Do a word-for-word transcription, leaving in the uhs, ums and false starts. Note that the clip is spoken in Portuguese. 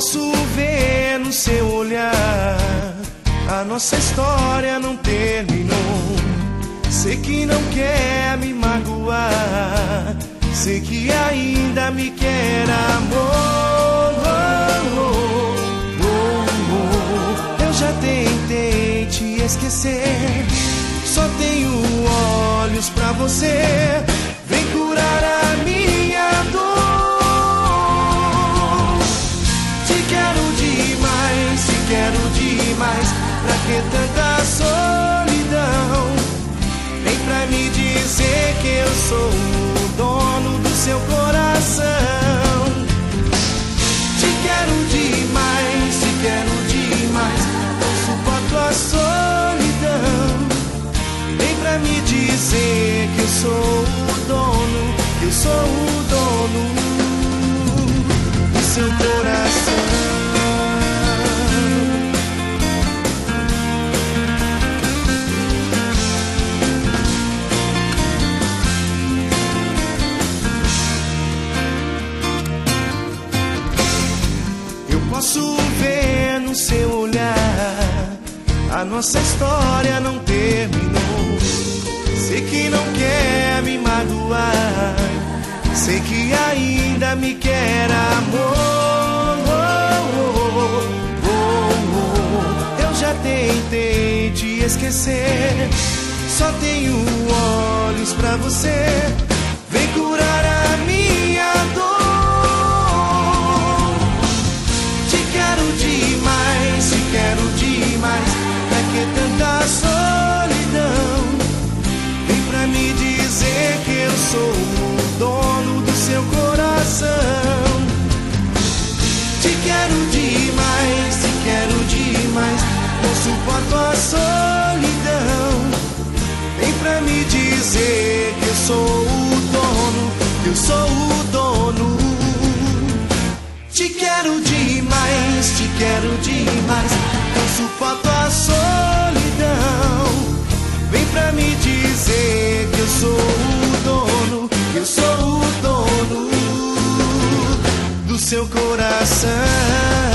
posso ver no seu olhar, a nossa história não terminou. Sei que não quer me magoar, sei que ainda me quer, amor. Oh, oh, oh, oh. Eu já tentei te esquecer, só tenho olhos pra você. Vem curar a minha dor. Te quero demais, te quero demais. Pra que tanta solidão? Vem pra me dizer que eu sou o dono do seu coração. Te quero demais, te quero demais. Não suporto a solidão. Vem pra me dizer que eu sou o dono, que eu sou o dono do seu coração. Posso ver no seu olhar, a nossa história não terminou. Sei que não quer me magoar, sei que ainda me quer, amor. Oh, oh, oh, oh. Eu já tentei te esquecer, só tenho olhos pra você. Vem curar a minha dor. Demais, te quero demais. Pra que tanta solidão? Vem pra me dizer que eu sou o dono do seu coração. Te quero demais, te quero demais. Não suporto a solidão. Vem pra me dizer que eu sou o dono, que eu sou o dono. Te quero demais, te quero demais. Não suporto a solidão. Vem pra me dizer que eu sou o dono, que eu sou o dono do seu coração.